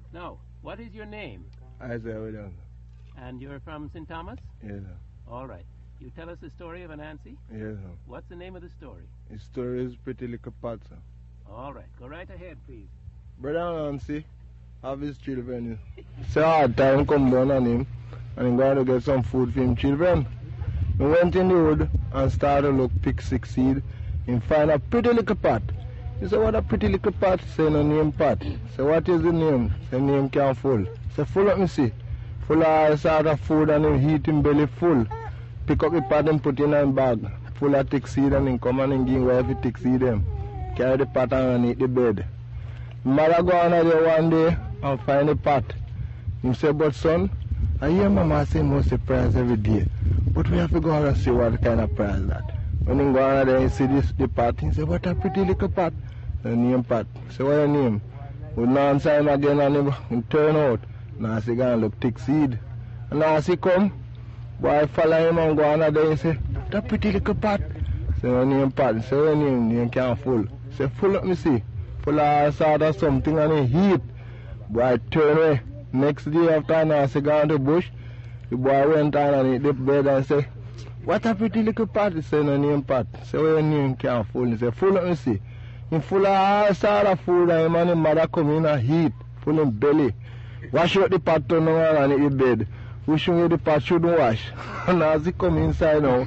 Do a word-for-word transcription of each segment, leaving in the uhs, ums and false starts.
Now, what is your name? Isaiah Williams. And you're from Saint Thomas? Yes, sir. All right. You tell us the story of Anansi? Yes, sir. What's the name of the story? His story is Pretty Little Pot, sir. All right. Go right ahead, please. Brother Anansi have his children. Say hard time come down on him and he's going to get some food for him children. He went in the wood and started to look, pick six seed and find a pretty little pot. He said, what a pretty little pot? Say, no name pot. Say, what is the name? Say, name can't full. Say, full let me see. Full of all sort of food and him heat him belly full. Pick up the pot and put in a bag. Full of thick seed and him come and give where he thick seed them. Carry the pot and eat the bed. Mother go on there one day and find the pot. He said, but son, I hear Mama say most of prize every day. But we have to go on and see what kind of prize that. When he go on there and see this the pot, he said, what a pretty little pot. The name pot. Say, what your name? We now answer him again and he turn out. Now he go and look thick seed. And now he come, boy follow him and go on there and say, that pretty little pot. Say, your name pot. Say, your name, name can't full. Say, full up me see. Full of all sort of something and he heat. Boy turn away. Next day after now he go on the bush. The boy went on and eat the bed and say, what a pretty little pot. He said, no name pot. Say, well, your name can't full. He said, full up me see. He full of all sort of food and him and his mother come in and heat. Full in belly. Wash out the pot turn around and eat the bed. Wishing you the pot shouldn't wash. And as he come inside now,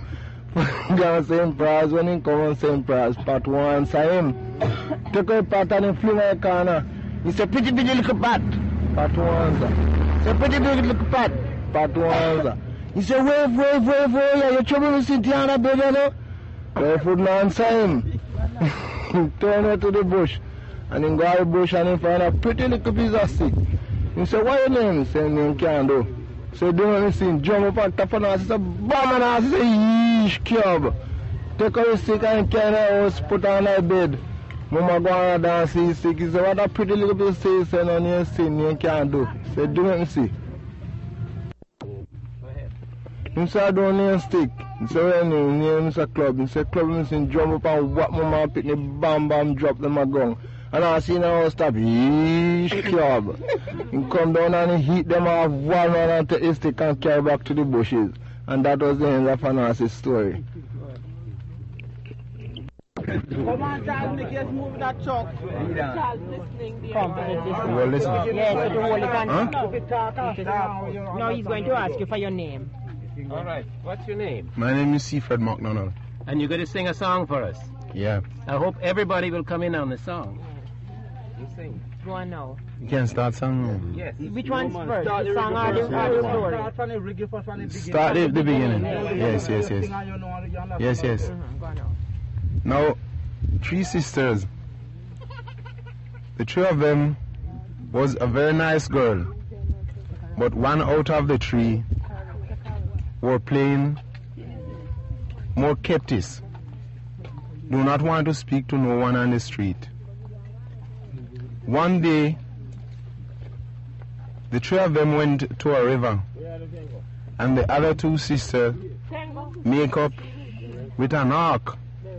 gonna say him prize when he come and say him prize. Pot one answer him. Take out the pot and he fling in the corner. He said, pretty big little pot. Pot one answer. Say, pretty big little pot. Pot one answer. He said, wave, wave, wave, wave. You trouble me sitting on the bed, you know? So he couldn't answer him. He turned out to the bush. And he go to the bush and he found a pretty little piece of stick. He said, what your name? He said, name can't do. So he don't listen, jump up on top of us. He said, bam on us. He said, yeesh, cub. Take out the stick and carry the house, put on the bed. Mama go on and dance, see stick. He said, what a pretty little piece of stick. He said, no name sin, name can't do. He said, do let me see. He said, I don't name stick. He said, what name? Name is a club. He said, club, he said, jump up and whack mama pick me, bam, bam, drop them a gun. And I see now stop, yeesh, club. He come down and he hit them off one man and take his stick and carry back to the bushes. And that was the end of Anansi's story. Come on, Charles, make us move that truck. Charles listening. Come, You were listening? Yes, but the whole Huh? No, he's going to ask you for your name. All right. What's your name? My name is Seafred McDonald. And you're going to sing a song for us. Yeah. I hope everybody will come in on the song. You sing. Go on now. You can start song. Yes. Which one's first? The song or the, or the story? Start from the reggae first, from the beginning. Start at the beginning. Yes, yes, yes. Yes, yes. Mm-hmm. Go on now. Now, three sisters. The three of them was a very nice girl. But one out of the three were playing more keeptis. Do not want to speak to no one on the street. One day, the three of them went to a river, and the other two sisters make up with an ark.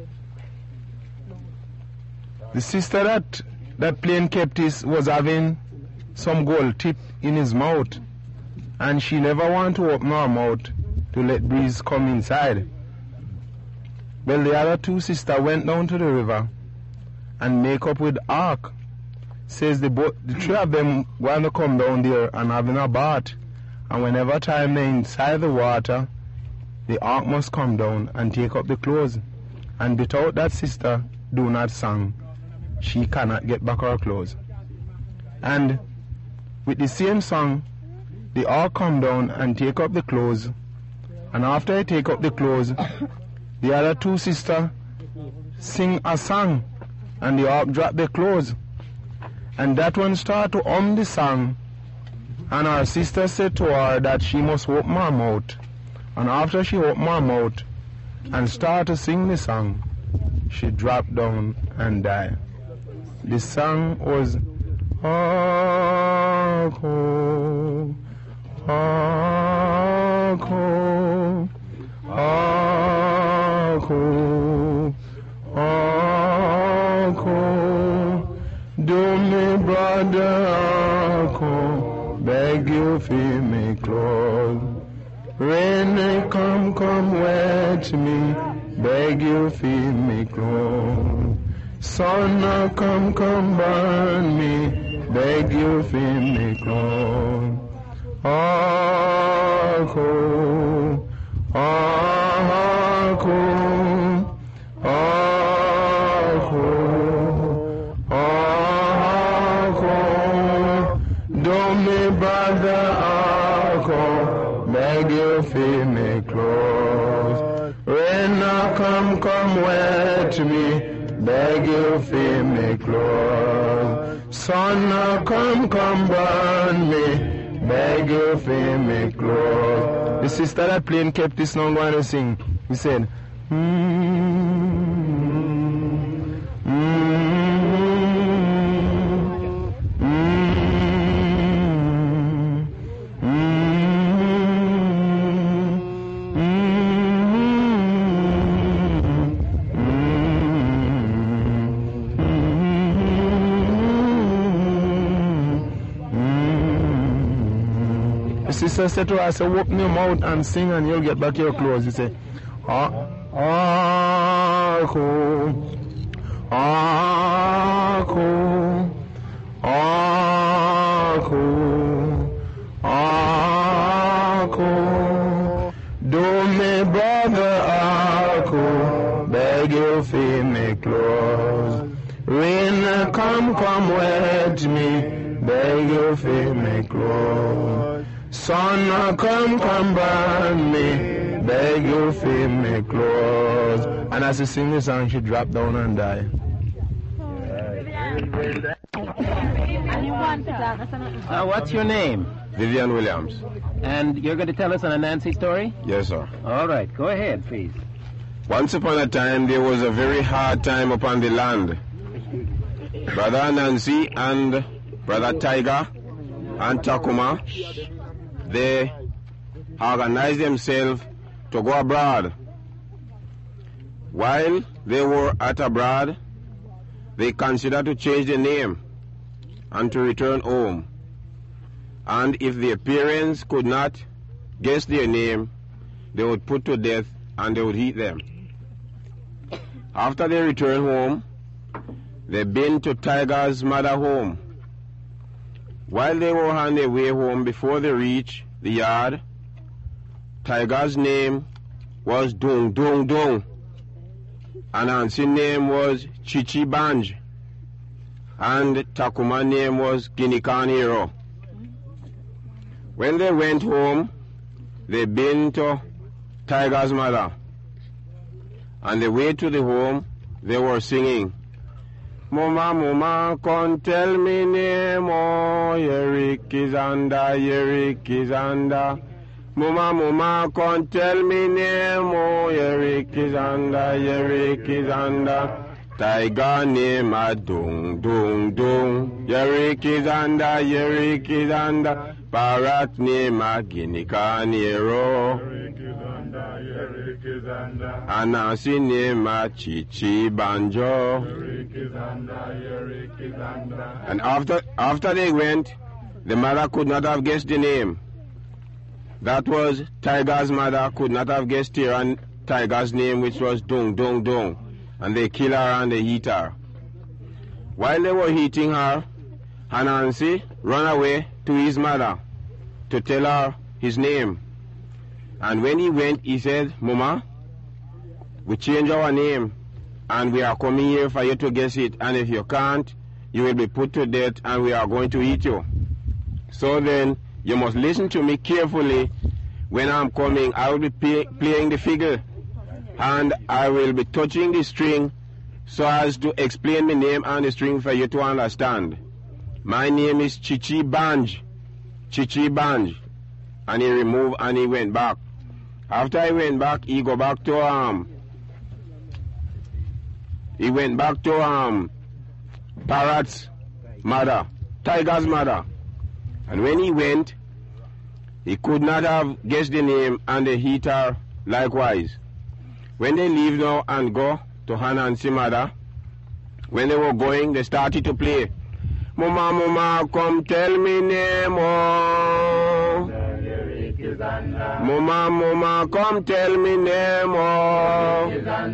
The sister that that playing keeptis was having some gold tip in his mouth, and she never wanted to open her mouth to let breeze come inside. Well, the other two sisters went down to the river and make up with ark. Says the boat, the three of them want to come down there and having a bath, and whenever time they're inside the water, the ark must come down and take up the clothes. And without that sister do not sing, she cannot get back her clothes. And with the same song, the ark come down and take up the clothes, and after they take up the clothes, the other two sisters sing a song, and the ark drop the clothes. And that one start to hum the song, and her sister said to her that she must open her mouth. And after she opened her mouth and start to sing the song, she dropped down and died. The song was Hark, ho, hark, ho, hark, ho, hark, ho. Do me brother, hark, ho. you feel me close. Rain come, come wet me, beg you feel me close. Sun come, come burn me, beg you feel me close. Ah, cool, ah, cool, ah, cool, ah, cool. Don't me bother, ah, cool, beg you feel me close. Rain come, come wet me, beg you feel me close. Sun come, come burn me, beg you feel me close. The sister that playing kept this song going to sing. He said, mm-hmm, mm-hmm, sister said to her, I said, open your mouth and sing and you'll get back your clothes. He said, ah, ah, cool, ah, cool, ah, cool, ah, cool. Do me brother, ah, cool, beg you feel me close. Rain come, come wet me, beg you feel me close. Sun come, come burn me, beg you feel me close. And as she sing this song, she drop down and die. Now, what's your name? Vivian Williams. And you're going to tell us an Anansi story? Yes, sir. All right, go ahead, please. Once upon a time, there was a very hard time upon the land. Brother Anansi and Brother Tiger and Takuma, they organized themselves to go abroad. While they were at abroad, they considered to change the name and to return home. And if their parents could not guess their name, they would put to death and they would eat them. After they returned home, they been to Tiger's mother home. While they were on their way home, before they reached the yard, Tiger's name was Dung Dung Dung, and Nancy's name was Chichi Banj, and Takuma's name was Ginikan Hero. When they went home, they been to Tiger's mother. On the way to the home, they were singing, Mama, Mama, come tell me name, oh, Yerik is under, Yerik is under. Mama, Mama, come tell me name, oh, Yerik is under, Yerik is under. Tiger name a Dung Dung Dung, Yerik is under, Yerik is under. Parrot name a Ginikan Hero, and Nancy name a Chichi Banjo. And after after they went, the mother could not have guessed the name. That was Tiger's mother could not have guessed her Tiger's name, which was Dung Dung Dung. And they kill her and they eat her. While they were eating her, Anansi ran away to his mother to tell her his name. And when he went, he said, Mama, we change our name and we are coming here for you to guess it. And if you can't, you will be put to death and we are going to eat you. So then, you must listen to me carefully. When I'm coming, I will be pay, playing the figure. And I will be touching the string so as to explain the name and the string for you to understand. My name is Chichi Banj. Chichi Banj. And he removed and he went back. After he went back, he go back to um he went back to um Parrot's mother, Tiger's mother. And when he went, he could not have guessed the name and the heater likewise. When they leave now and go to Anansi's mother, when they were going, they started to play. Mama, mama, come tell me name, oh. Mama, mama, come tell me name, oh.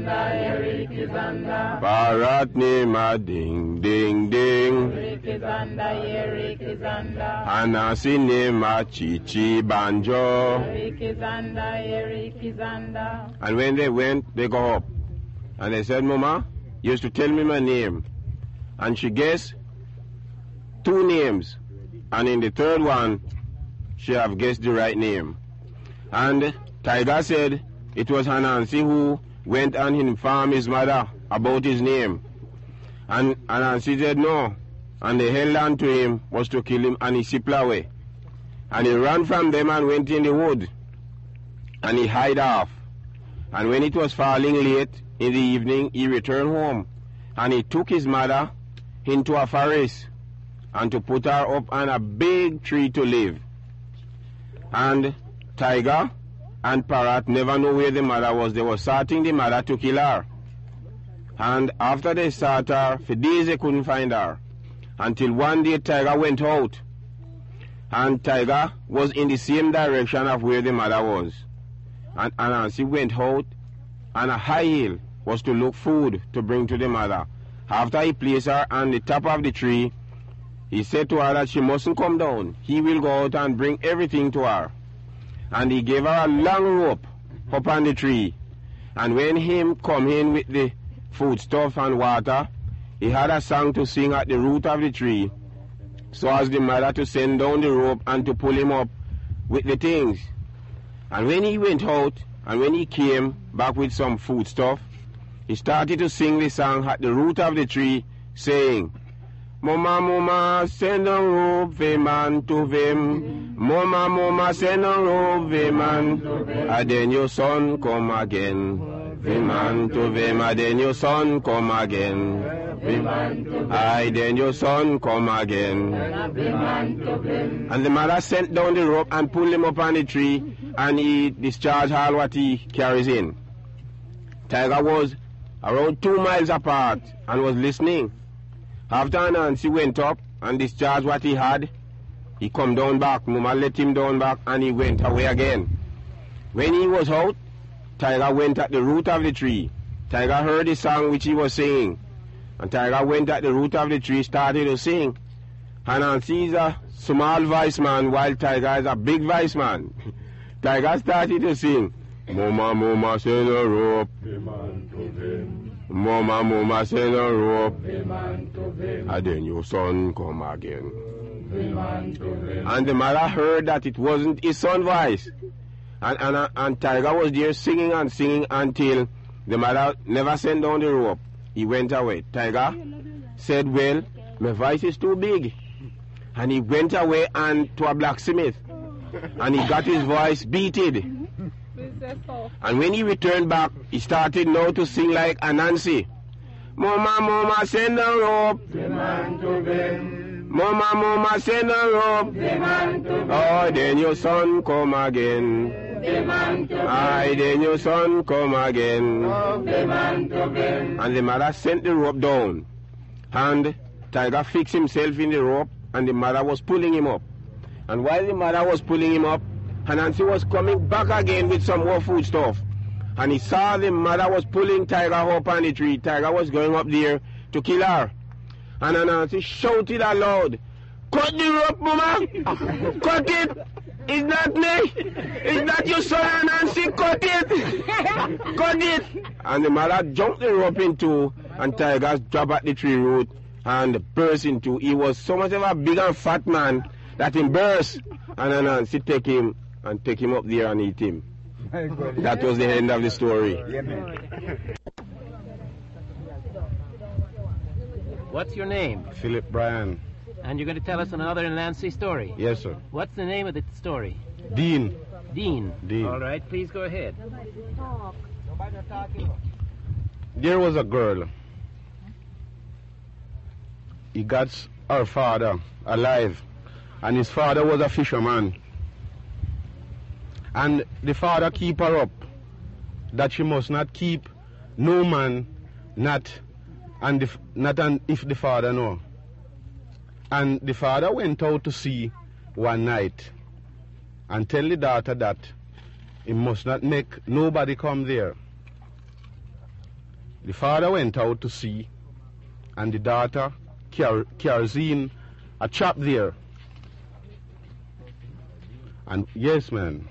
Parrot name a ding, ding, ding. Anansi name a Chichi Banjo. And when they went, they go up. And they said, Mama, you used to tell me my name. And she guessed two names. And in the third one, she have guessed the right name. And Tiger said it was Anansi who went and informed his mother about his name. And Anansi said no. And they held on to him, was to kill him, and he slipped away. And he ran from them and went in the wood. And he hid off. And when it was falling late in the evening, he returned home. And he took his mother into a forest and to put her up on a big tree to live. And Tiger and Parrot never knew where the mother was. They were searching the mother to kill her. And after they sought her, for days they couldn't find her. Until one day Tiger went out. And Tiger was in the same direction of where the mother was. And Anansi went out on a high hill was to look food to bring to the mother. After he placed her on the top of the tree, he said to her that she mustn't come down. He will go out and bring everything to her. And he gave her a long rope up on the tree. And when him come in with the foodstuff and water, he had a song to sing at the root of the tree, so as the mother to send down the rope and to pull him up with the things. And when he went out, and when he came back with some foodstuff, he started to sing the song at the root of the tree, saying, Mama, mama, send a rope, ve man to vim. Mama, mama, send a rope, ve man. And then your son come again. Ve man to vim, and then your son come again. Aye, then your son come again. And the mother sent down the rope and pulled him up on the tree, and he discharged all what he carries in. Tiger was around two miles apart and was listening. After Anansi went up and discharged what he had, he come down back. Mama let him down back and he went away again. When he was out, Tiger went at the root of the tree. Tiger heard the song which he was singing. And Tiger went at the root of the tree, started to sing. Anansi is a small voice man, while Tiger is a big voice man. Tiger started to sing. Mama, mama, send a rope. Mama, mama, send a rope. And then your son come again. And the mother heard that it wasn't his son's voice. And, and, and Tiger was there singing and singing until the mother never sent down the rope. He went away. Tiger said, well, my voice is too big. And he went away and to a blacksmith. And he got his voice beated. And when he returned back, he started now to sing like Anansi. Mama, mama, send a rope. Mama, mama, send a rope. Oh, then your son come again. Aye, then your son come again. And the mother sent the rope down. And Tiger fixed himself in the rope, and the mother was pulling him up. And while the mother was pulling him up, Anansi was coming back again with some more food stuff. And he saw the mother was pulling Tiger up on the tree. Tiger was going up there to kill her. And Anansi shouted aloud, cut the rope, mama! Cut it! It's not me! It's not your son, Anansi! Cut it! Cut it! And the mother jumped the rope in two, and Tiger dropped at the tree root and burst in two. He was so much of a big and fat man that he burst. And Anansi take him and take him up there and eat him. That was the end of the story. What's your name? Philip Bryan. And you're going to tell us another Anansi story? Yes, sir. What's the name of the story? Dean. Dean. Dean. All right, please go ahead. There was a girl. He got her father alive. And his father was a fisherman. And the father keep her up, that she must not keep no man, not and if, not and if the father know. And the father went out to sea one night and tell the daughter that he must not make nobody come there. The father went out to sea and the daughter car carries in a chap there. And yes, man.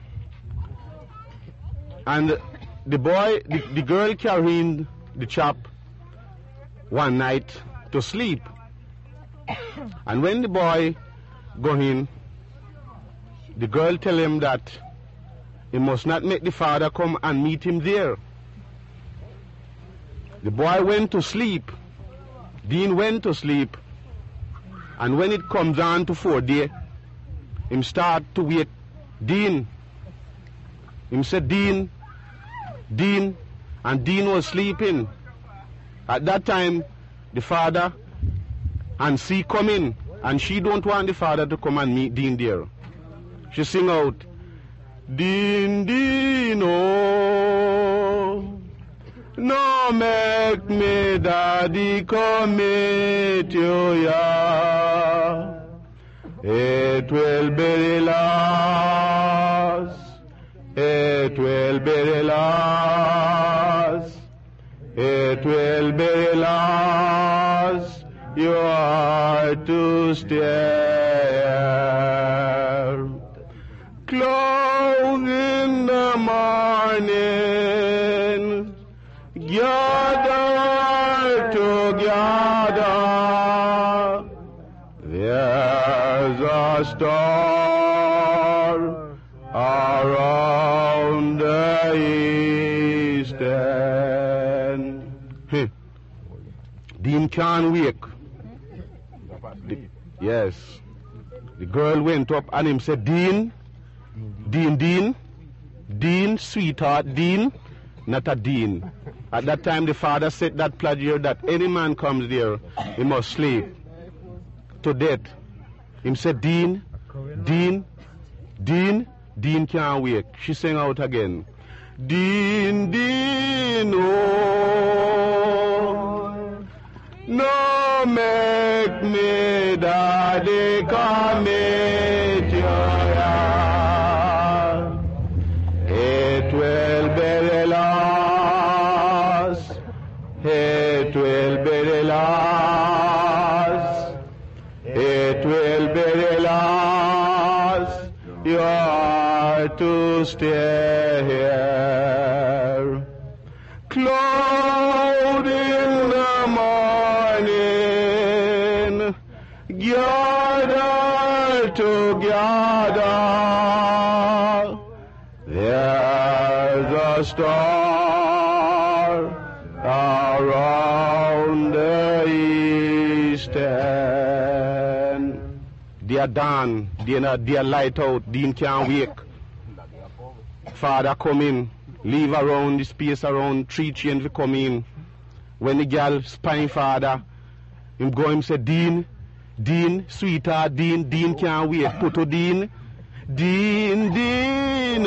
And the boy, the, the girl carrying the chap one night to sleep. And when the boy go in, the girl tell him that he must not make the father come and meet him there. The boy went to sleep. Dean went to sleep. And when it comes on to four day, him start to wake Dean. Him said, Dean, Dean, and Dean was sleeping. At that time, the father and she come in, and she don't want the father to come and meet Dean there. She sing out, Dean, Dean, oh, no make me daddy come meet you, yeah. It will be the last, it will be the last, it will be the last, you are to stare. Close in the morning, gather together, there's a star around the east end. Hey, Dean can't wake. The, yes, the girl went up and him said, Dean, Dean, Dean, Dean, sweetheart, Dean, not a Dean. At that time the father said that pledge that any man comes there, he must sleep to death. Him said, Dean, Dean, Dean, Dean can't wake. She sang out again, Dean, Dean, oh, no make me daddy come meet you, yeah. It will be the last, it will be the last, it will be the last, you are to stay here. Cloud in the morning, gather together, there's a star around the east end. They are done, they are, they are light out, Dean can't wake. Father come in, leave around the space around three chains to come in. When the girl spine father, him go him say, Dean, Dean, sweetheart, Dean, Dean can't wait. Put to Dean, Dean, Dean,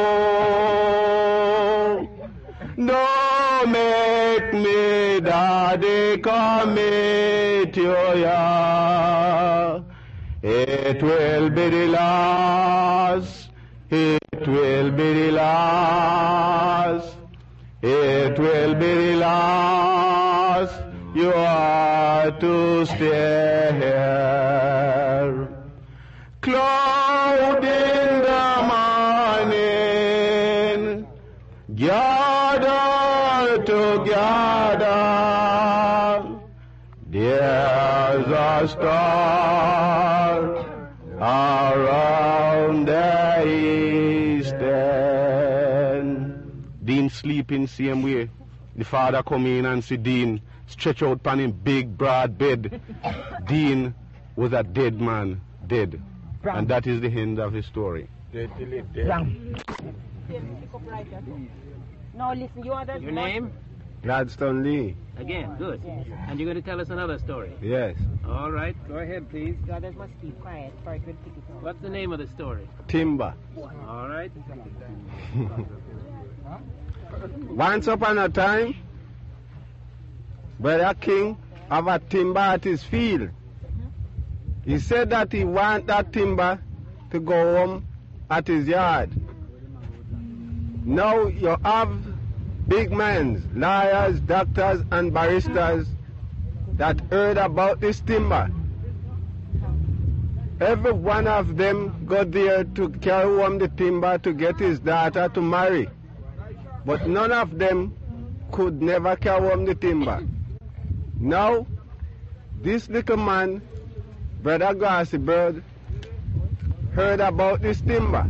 oh, don't make me daddy come meet you, yeah. It will be the last, it will be the last, it will be the last, you are to stay here. Cloud in the morning, gather together, there's a star around the east end. Dean sleeping same way. The father come in and see Dean stretch out upon him big broad bed. Dean was a dead man, dead. Brown. And that is the end of his story. Dead till it dead. Brown. No, listen, you are the... Your name? Gladstone Lee. Again, good. And you're going to tell us another story. Yes. All right, go ahead, please. Brothers must keep quiet for it will pick it up. What's the name of the story? Timber. All right. Once upon a time, Brother King have a timber at his field. He said that he want that timber to go home at his yard. Now you have big men, lawyers, doctors and baristas that heard about this timber. Every one of them got there to carry home the timber to get his daughter to marry. But none of them could never carry home the timber. Now, this little man, Brother Grassy Bird, heard about this timber.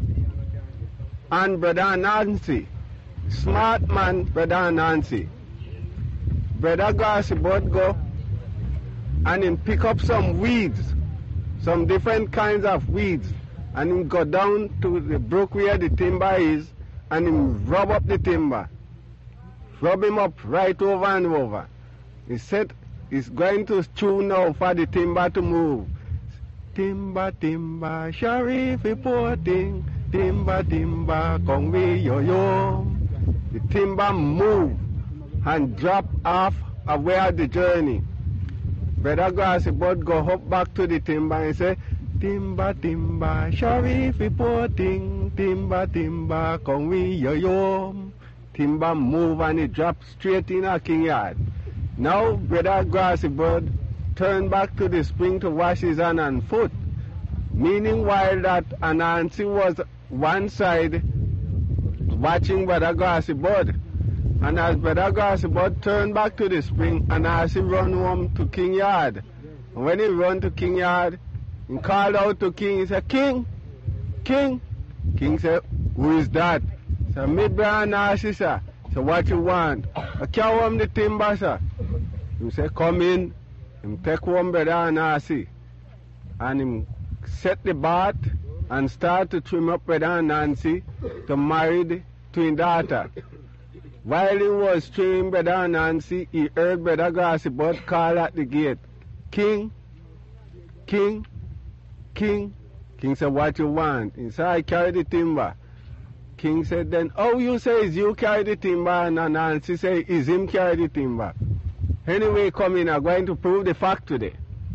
And Brother Nancy, smart man, Brother Nancy. Brother Grassy Bird go and him pick up some weeds, some different kinds of weeds, and him go down to the brook where the timber is, and him rub up the timber. Rub him up right over and over. He said he's going to chew now for the timber to move. Timber, timber, Sharif reporting. Timber, timber, come we yo yo. The timber move and drop off away the journey. Brother Grassy Bird go up back to the timber and say, timber, timber, Sharif reporting. Timber, timber, come we yo yo. Timber move and it drop straight in a king yard. Now Brother Grassy Bird turn back to the spring to wash his hand and foot. Meaning while that Anansi was one side watching Brother Grassy Bird. And as Brother Grassy Bird turned back to the spring, Anansi run home to King Yard. And when he run to King Yard, he called out to King, he said, King, King. King said, who is that? He said, me brother Anansi, sir. So what you want? I carry home the timber, sir. He said, come in. He take home Brother Anansi. And he set the bath and start to trim up Brother Nancy to marry the twin daughter. While he was trimming Brother Nancy, he heard Brother Grassy Bird call at the gate, King, King, King. King said, what you want? He said, I carry the timber. King said, then, oh, you say is you carry the timber? And Nancy say, is him carry the timber? Anyway, come in, I'm going to prove the fact today.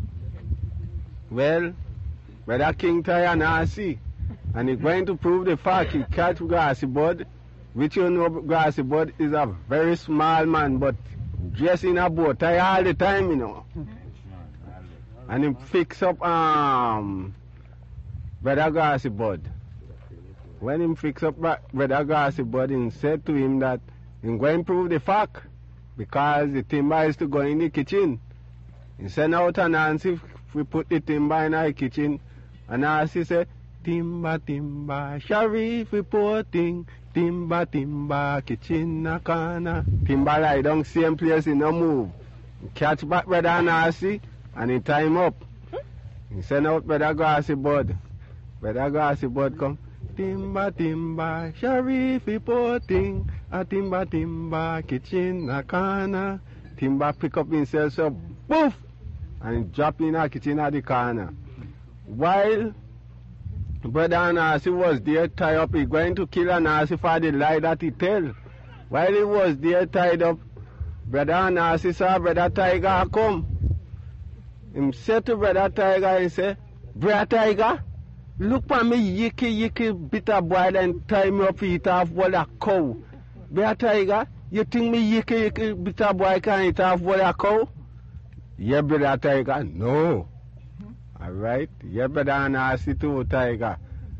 Well, Brother King tie Nancy, and he's going to prove the fact. He catch Grassy Bird, which you know Grassy Bird is a very small man, but dressed in a bow tie all the time, you know. And he fix up um Brother Grassy Bird. When he fix up Brother Grassy Bird, he said to him that he's going to prove the fact, because the timber is to go in the kitchen. He sent out a Nancy, if we put the timber in our kitchen, and Nancy said, timber, timber, Sharif reporting, timber, timber, kitchen a corner. Timber lie down same place, he no move. He catch back Brother Nancy, and he tie him up. He send out Brother Grassy Bird. Brother Grassy Bird come, timber, timber, Sharif reporting, a timber, timber, kitchen a corner. Timber pick up himself, so poof, and he drop in a kitchen at the corner. While Brother Anansi was there tied up, he going to kill Anansi for the lie that he tell. While he was there tied up, Brother Anansi saw Brother Tiger come. He said to Brother Tiger, he said, Brother Tiger, look for me yicky yicky bitter boy and tie me up eat off what a cow. Brother Tiger, you think me yicky yicky bitter boy can eat off what a cow? Yeah, Brother Tiger, no. All right, yeah, Brother Anansi too, Tiger.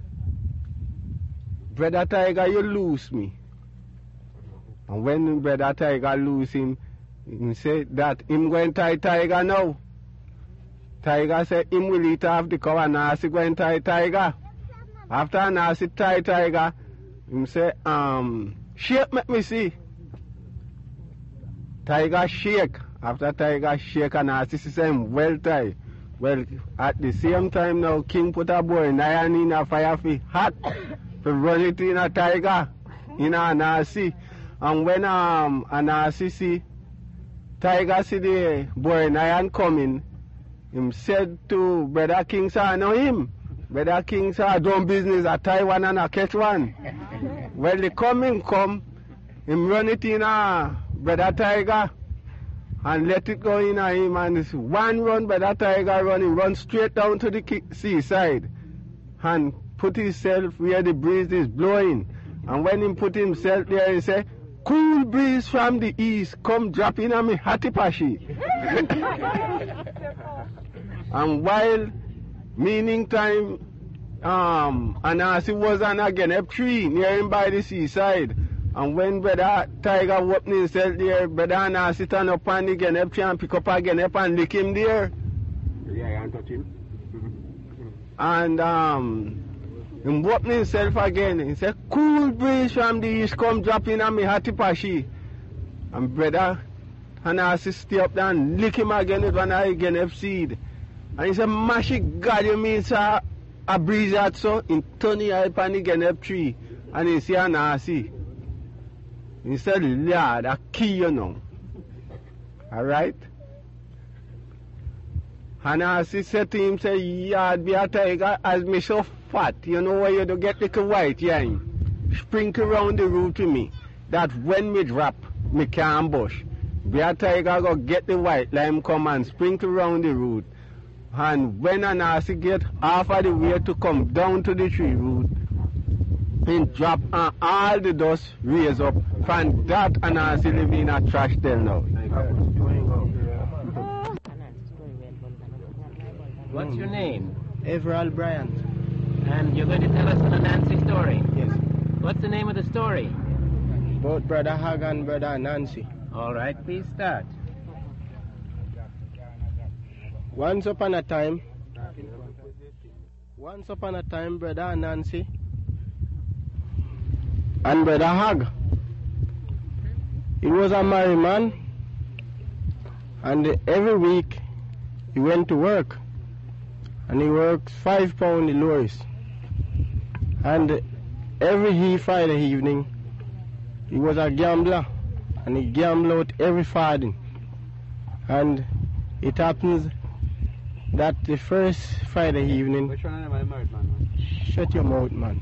Brother Tiger, you lose me. And when Brother Tiger lose him, he said that him going to tie Tiger now. Tiger said him will eat off the cow, and Anansi going to tie Tiger. After Anansi tie Tiger, him say, um, shake, make me see. Tiger shake. After Tiger shake, Anansi say him well tie. Well, at the same time now, King put a boy in iron in a fire for hot to run it in a Tiger, in a Anansi. And when um Anansi see Tiger see the boy in iron coming, him said to Brother King, sir, know him. Brother King said, I don't business, I tie one and I catch one. Well, the coming come, him run it in a Brother Tiger. and let it go in on him, and this one run by that tiger run, he run straight down to the ki- seaside and put himself where the breeze is blowing. And when he put himself there, he say, cool breeze from the east, come drop in on me hattie pashy. And while meaning time, um, Anansi was on a genep tree near him by the seaside. And when brother tiger opened himself there, brother Anansi turn up on the genep tree and pick up a genep and lick him there. Yeah, and touch him. And um, he opened himself again. He said, cool breeze from the east, come drop in on me hattie pashy. And brother Anansi stay up there and lick him again with one of the genep seed. And he said, Mashy God, you mean sir, a breeze out so in Tony up on the genep tree. And he said, Anansi. He said, Lord, I kill you now. Alright? Anansi said to him, say, Yard be a tiger as me so fat. You know where you do get little white yeah? Sprinkle around the root to me. That when me drop, me can't bush. Be a tiger go get the white lime come and sprinkle around the root. And when Anansi get half of the way to come down to the tree root, he drop and all the dust raise up. From that Anansi live in a trash den now. What's your name? Everald Bryant. And you're going to tell us an Anansi story? Yes. What's the name of the story? Both Brother Hag and Brother Anansi. All right, please start. Once upon a time, once upon a time, Brother Anansi and Brother Hag. He was a married man, and every week he went to work, and he works five pound in lorries. And every he Friday evening, he was a gambler, and he gambled out every farthing. And it happens that the first Friday evening. Which one am I married, man? Shut your mouth, man.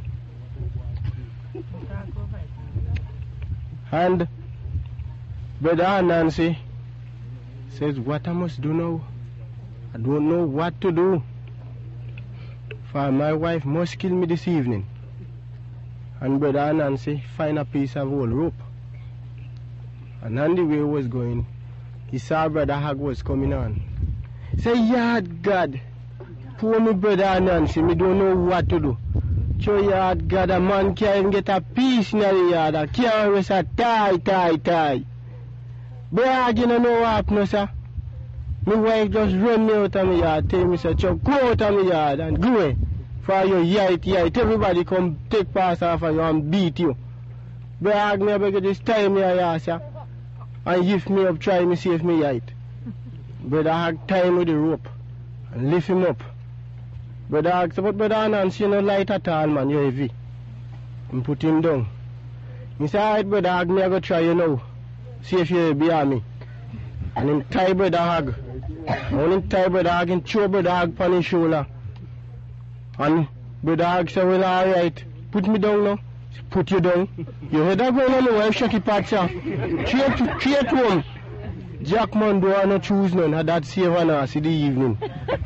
And Brother Anansi says, what I must do now? I don't know what to do. For my wife must kill me this evening. And Brother Anansi find a piece of old rope. And on the way he was going, he saw Brother Hag was coming on. Say, Yard God, poor me Brother Anansi, me don't know what to do. Show Yard God, a man can't even get a piece in the yard. I can't rest a tie, tie, tie. Brother Hag, you don't know what happened, sir. My wife just run me out of my yard, tell me, say, Chuck, go out of my yard and go away. For your yite, yite, everybody come take pass off of you and beat you. Brother Hag, me beg you just tie me a yard, sir. And lift me up, try me save me yite. Brother Hag tie him with the rope and lift him up. Brother Hag said, but Brother Anansi, you no light at all, man, you're heavy. And put him down. He said, alright, Brother Hag, me I go try you now. See if you be on me. And him tie Brother Hag. And when him tie Brother Hag, him throw Brother Hag on his shoulder. And Brother Hag said, well, alright, put me down now. Put you down. You heard that going on, my wife, Shaky Pat, sir. Straight, straight home. Jack man do I not choose none, had that save on us in the evening.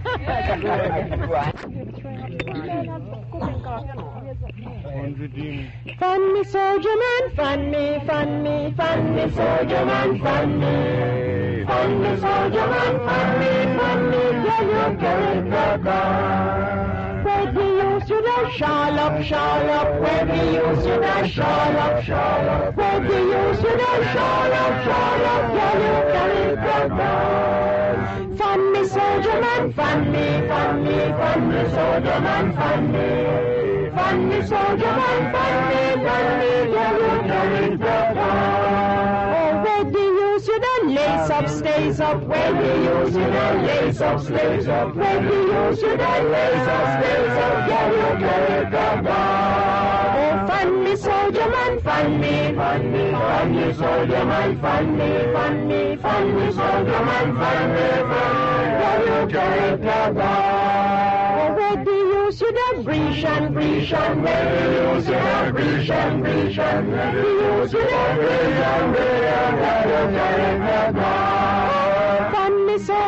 Fun me soldier man, fun me, fun me, fun me soldier man, fun me. Fun me soldier man, fun me, fun me, yeah you carry the gun. Where do you see the shawl up, shawl up? Where do you see the shawl up, shawl up? Where do you see the shawl up, shawl up? Yeah you carry the gun. Fun me soldier man, fun me, fun me, fun me soldier man, fun me. Fun me soldier man, fun me, fun me, yeah you carry the gun. Oh, where do you see the lace up, stays up? Where do you see the lace up, stays up? Where do you see the lace up, stays up? Yeah you carry the gun. Oh, fun me soldier man, fun me, fun me, fun me soldier man, fun me, fun me, fun me soldier man, fun me, fun me, yeah you carry the gun. Where do you see the Grecian, Grecian? Where do you see the Grecian, Grecian? Where do you see the Grecian, Grecian? Where do you carry the gun?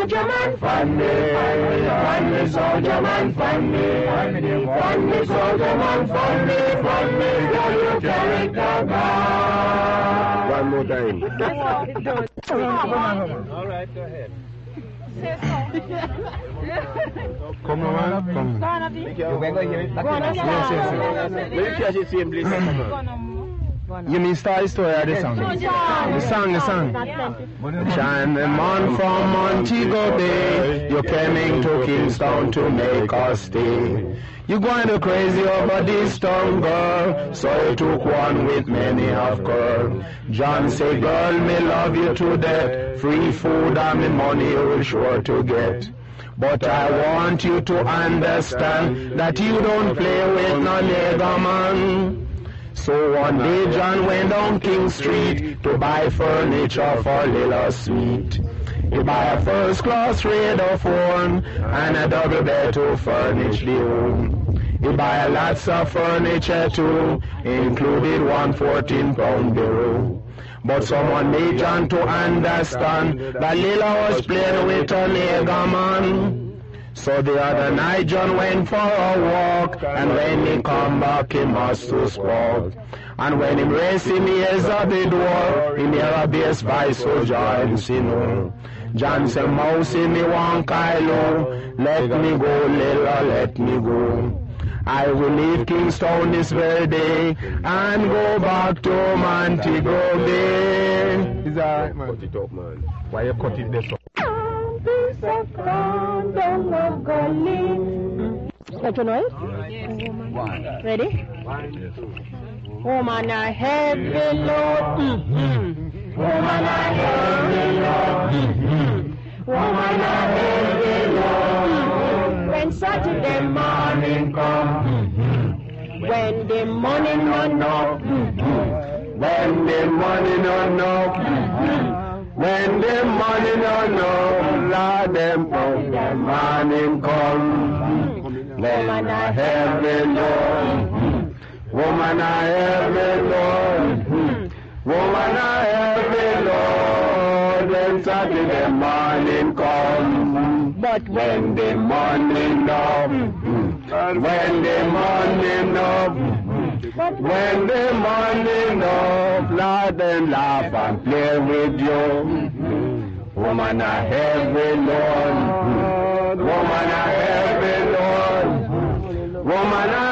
soldier man, fun me, fun me, soldier man, fun me, fun me, soldier man, fun me, fun me, girl, you carry the gun. One more time. All right, go ahead. Come on, come. Go on, Avi. You're going to hear it? Go on, Yes, yes, yes. Will you catch it same place? Come on. You mean start the story or the song? The song, the song. Shine the man from Montego Bay, you're coming to Kingston to make us stay. You going crazy over this town, girl, so you took one with many of girl. John say, girl, me love you to death, free food and me money you will sure to get. But I want you to understand that you don't play with no nigger man. So one day John went down King Street to buy furniture for Lila Sweet. He buy a first class radar phone and a double bed to furnish the home. He buy lots of furniture too, included one fourteen pound bureau. But someone made John to understand that Lila was playing with a nigger man. So the other night John went for a walk, and when he come back he must to squawk. And when him race him ears of the door, he hear a bass by soldier and say no. John say, Mousy, me want Kylo, let me go, Lila, let me go. I will leave Kingston this very day and go back to Montego Bay. Is that right, man? Cut it up, man. Why you cut it this up? Peace of crown, down of Galilee. Let you know it? One. Ready? One, two. Woman, a heavy load. Mm-hmm. Woman, a heavy load. Mm-hmm. Woman, a heavy load. When Saturday Morning come. morning, when the money no no, When the money no no, when the money no no, Lord them from the morning come. Then I have the Lord, woman I have the Lord, woman I have the Lord. Then Saturday morning come, but when the morning no, when the morning no. When the morning up, Lord, them laugh and play with you. Woman, I have the Lord. Woman, I have the Lord. Woman, I